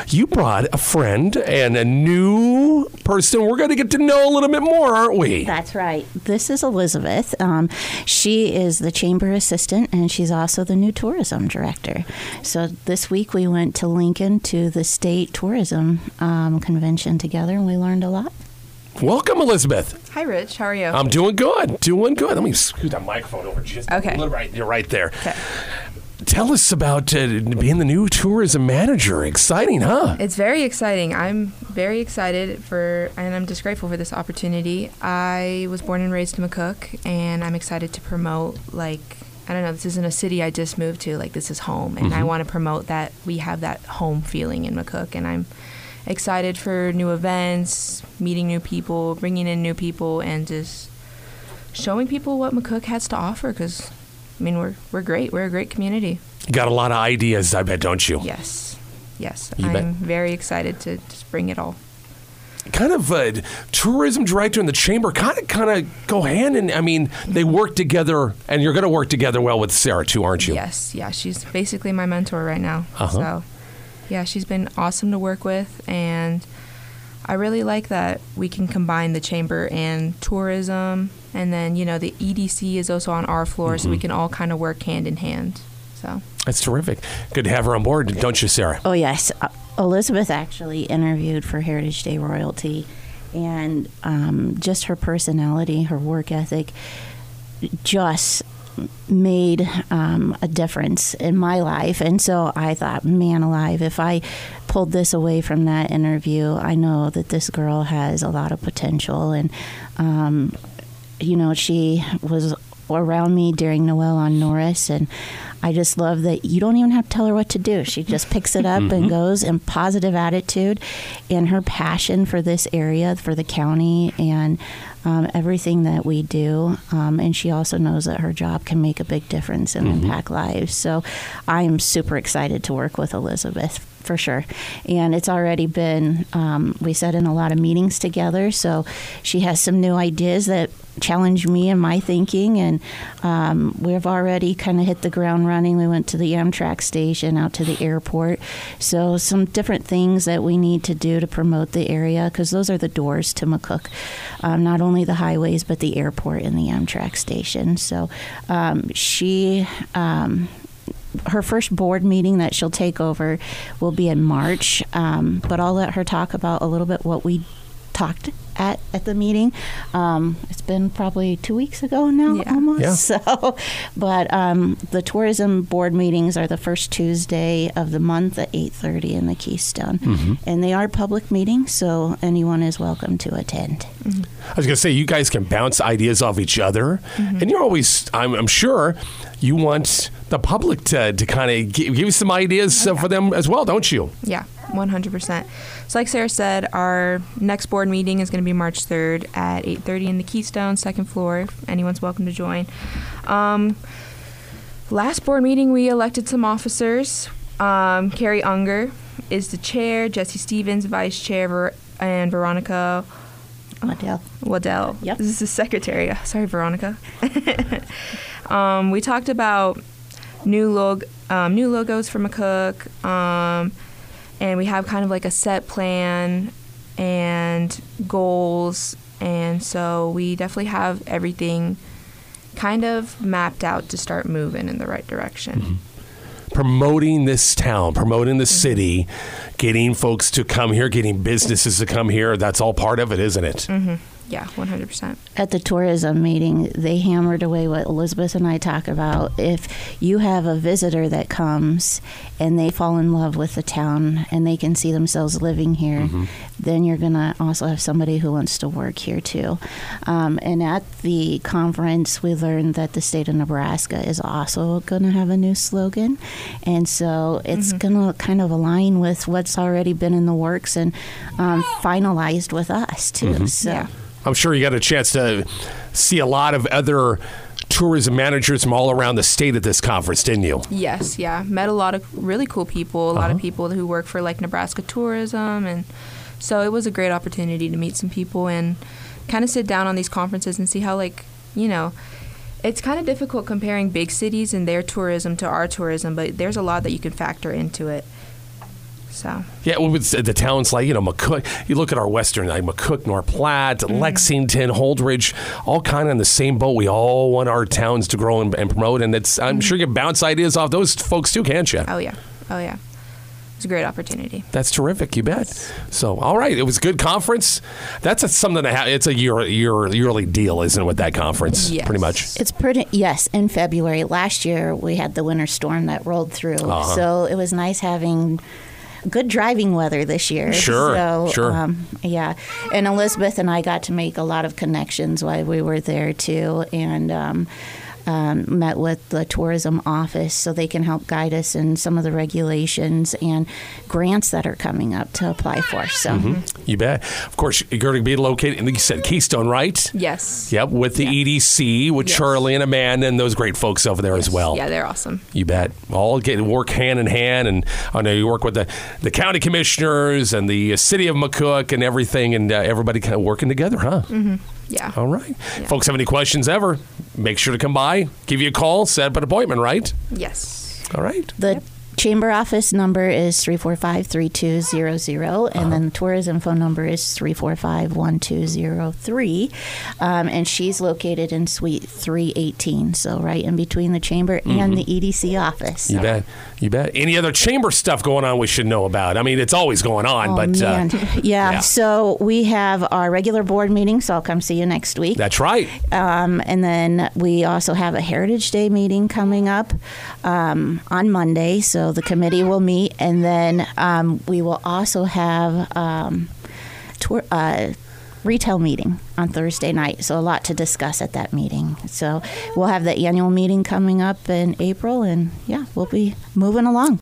you brought a friend and a new person. We're going to get to know a little bit more, aren't we? That's right. This is Elizabeth. She is the chamber assistant, and she's also the new tourism director. So this week we went to Lincoln to the state tourism convention together, and we learned a lot. Welcome, Elizabeth. Hi, Rich. How are you? I'm doing good. Doing good. Let me scoot that microphone over just a Okay. little. Right, you're right there. Okay. Tell us about being the new tourism manager. Exciting, huh? It's very exciting. I'm very excited and I'm just grateful for this opportunity. I was born and raised in McCook, and I'm excited to promote, this isn't a city I just moved to, this is home. And I want to promote that we have that home feeling in McCook. And I'm excited for new events, meeting new people, bringing in new people, and just showing people what McCook has to offer, because we're great. We're a great community. You got a lot of ideas, I bet, don't you? Yes. You bet. I'm very excited to just bring it all. Kind of tourism director and the chamber kind of go hand in. They work together, and you're going to work together well with Sarah too, aren't you? Yes. Yeah. She's basically my mentor right now. So, yeah, she's been awesome to work with, and I really like that we can combine the chamber and tourism, and then, the EDC is also on our floor, so we can all kind of work hand in hand. So that's terrific. Good to have her on board, don't you, Sarah? Oh, yes. Elizabeth actually interviewed for Heritage Day Royalty, and just her personality, her work ethic, just made a difference in my life. And so I thought, man alive, if I pulled this away from that interview, I know that this girl has a lot of potential. And she was around me during Noel on Norris, and I just love that you don't even have to tell her what to do. She just picks it up and goes, and positive attitude, and her passion for this area, for the county, and everything that we do. And she also knows that her job can make a big difference and impact lives. So I am super excited to work with Elizabeth, for sure. And it's already been, we sat in a lot of meetings together, so she has some new ideas that challenge me in my thinking, and we've already kind of hit the ground running. We went to the Amtrak station, out to the airport, so some different things that we need to do to promote the area, because those are the doors to McCook, not only the highways but the airport and the Amtrak station. So her first board meeting that she'll take over will be in March, but I'll let her talk about a little bit what we talked at the meeting. It's been probably 2 weeks ago now, almost. Yeah. So, but the tourism board meetings are the first Tuesday of the month at 8:30 in the Keystone, and they are public meetings, so anyone is welcome to attend. I was going to say, you guys can bounce ideas off each other, and you're always, I'm sure, you want the public to kind of give you some ideas for them as well, don't you? Yeah, 100%. So like Sarah said, our next board meeting is going to be March 3rd at 8:30 in the Keystone, second floor. Anyone's welcome to join. Last board meeting, we elected some officers. Carrie Unger is the chair, Jesse Stevens, vice chair, and Veronica Waddell. Yep. This is the secretary. Sorry, Veronica. We talked about new logos for McCook, and we have kind of like a set plan and goals, and so we definitely have everything kind of mapped out to start moving in the right direction. Promoting this town, promoting the city, getting folks to come here, getting businesses to come here, that's all part of it, isn't it? Yeah, 100%. At the tourism meeting, they hammered away what Elizabeth and I talk about. If you have a visitor that comes and they fall in love with the town and they can see themselves living here, then you're going to also have somebody who wants to work here too. And at the conference, we learned that the state of Nebraska is also going to have a new slogan. And so it's going to kind of align with what's already been in the works and finalized with us too. So. Yeah. I'm sure you got a chance to see a lot of other tourism managers from all around the state at this conference, didn't you? Yes, yeah. Met a lot of really cool people, a lot of people who work for like Nebraska Tourism, and so it was a great opportunity to meet some people and kind of sit down on these conferences and see how, like, you know, it's kind of difficult comparing big cities and their tourism to our tourism, but there's a lot that you can factor into it. So Yeah, well, with the towns like, McCook, you look at our western, like McCook, North Platte, Lexington, Holdridge, all kind of in the same boat. We all want our towns to grow and promote, and I'm sure you can bounce ideas off those folks too, can't you? Oh yeah. It's a great opportunity. That's terrific, you bet. So, all right, it was a good conference. That's something that it's a yearly deal, isn't it, with that conference? Yes. Pretty much. It's yes, in February. Last year we had the winter storm that rolled through, so it was nice having good driving weather this year. Sure. Yeah. And Elizabeth and I got to make a lot of connections while we were there too, and met with the tourism office so they can help guide us in some of the regulations and grants that are coming up to apply for. So You bet. Of course, you're going to be located, I think you said Keystone, right? Yes. Yep, with the EDC, with Charlie and Amanda and those great folks over there as well. Yeah, they're awesome. You bet. All get to work hand in hand, and I know you work with the county commissioners and the city of McCook and everything, and everybody kind of working together, huh? Mm-hmm. Yeah. All right. Yeah. Folks have any questions ever, make sure to come by, give you a call, set up an appointment, right? Yes. All right. the chamber office number is 345-3200, and then the tourism phone number is 345-1203. And she's located in Suite 318, so right in between the chamber and the EDC office. You bet. You bet. Any other chamber stuff going on we should know about? I mean, it's always going on, but Man. yeah. So we have our regular board meeting, so I'll come see you next week. That's right. And then we also have a Heritage Day meeting coming up on Monday, so the committee will meet, and then we will also have retail meeting on Thursday night, so a lot to discuss at that meeting. So we'll have the annual meeting coming up in April, and we'll be moving along.